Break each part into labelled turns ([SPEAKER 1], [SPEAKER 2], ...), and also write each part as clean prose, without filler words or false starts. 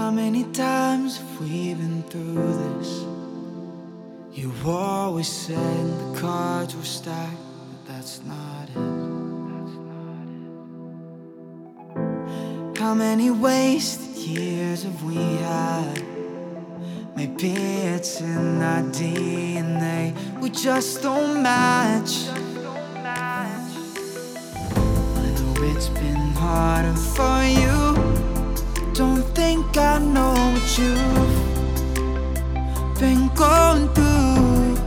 [SPEAKER 1] How many times have we been through this? You always said the cards were stacked, but that's not it. How many wasted years have we had? Maybe it's in our DNA, we just don't match. I know it's been harder for you. Don't think I know what you've been going through.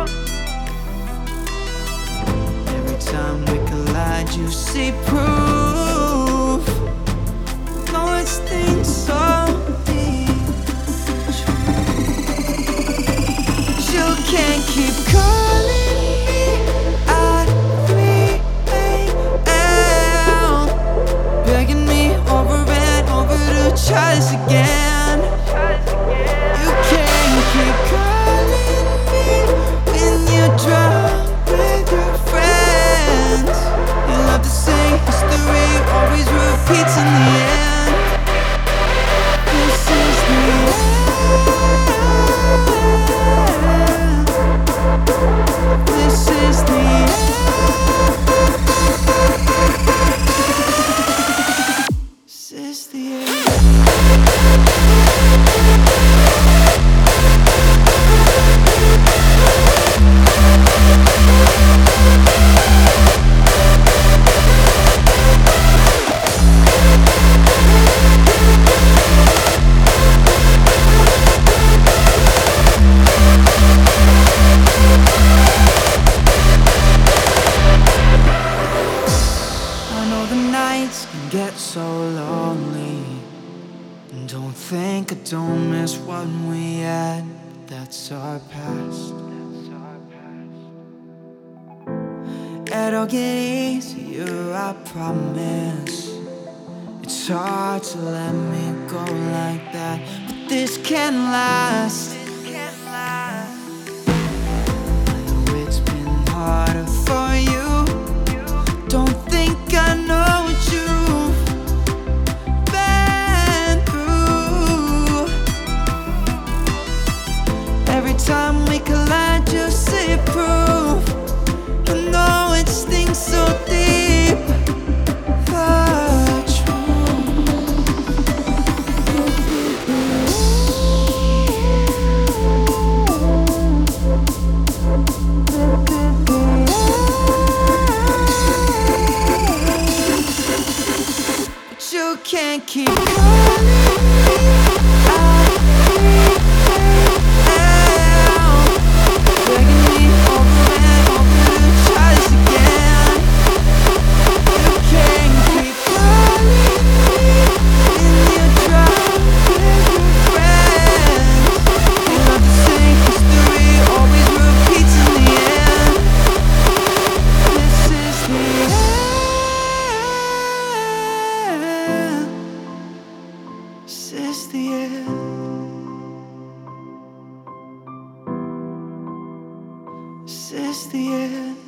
[SPEAKER 1] Every time we collide, you see proof. No, it stings so deep. You can't keep calling me at 3 a.m. begging me over and over to try this again. You can't keep calling me when you're drunk with your friends. You love to say history always repeats in the end. This is the end. This is the end. This is the end. Nights can get so lonely. Don't think I don't miss what we had, but that's our past. It'll get easier, I promise. It's hard to let me go like that, but this can't last. I know it's been harder for you. Don't think I know what you've been through. Every time we collide, you see proof. I know it stings so deep. The you can't keep calling me at 3 a.m. begging me over and over to try this again. You can't keep calling me when you're drunk with your friends. You love to say history always repeats in the end. This is the end. This is the end. This is the end.